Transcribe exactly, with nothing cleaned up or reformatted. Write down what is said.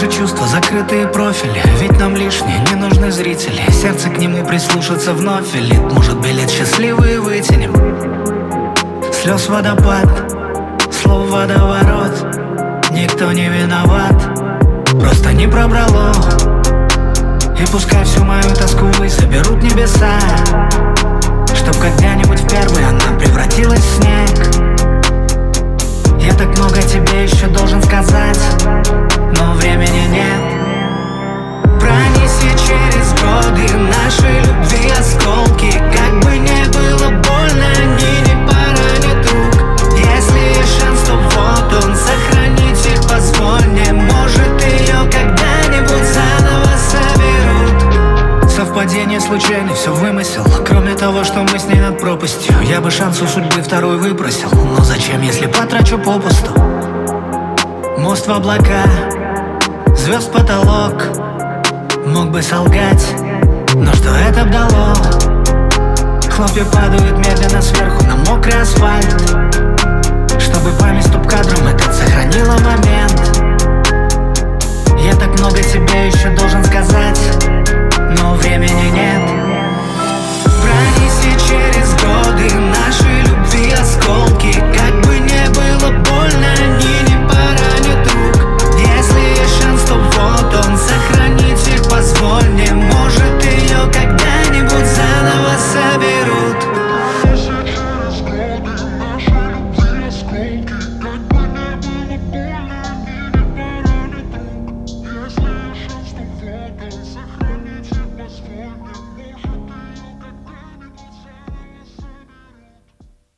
Наши чувства, закрытые профили, ведь нам лишние не нужны зрители. Сердце к нему прислушаться вновь велит. Может, билет счастливый вытянем. Слез водопад, слов водоворот. Никто не виноват, просто не пробрало. И пускай всю мою тоску и соберут небеса, чтоб когда-нибудь в первый она превратилась в снег. Я так много тебе еще должен сказать, но времени нет. Пронеси через годы нашей любви осколки. Как бы не было больно, они не поранят рук. Если есть шанс, то вот он, сохранить их позволь мне. Может, ее когда-нибудь заново соберут. Совпадение случайно, все вымысел. Кроме того, что мы с ней над пропастью. Я бы шанс у судьбы второй выпросил, но зачем, если потрачу попусту? Мост в облака, звезд потолок. Мог бы солгать, но что это б дало? Хлопья падают медленно сверху на мокрый асфальт, чтобы память стоп-кадром этот сохранила момент.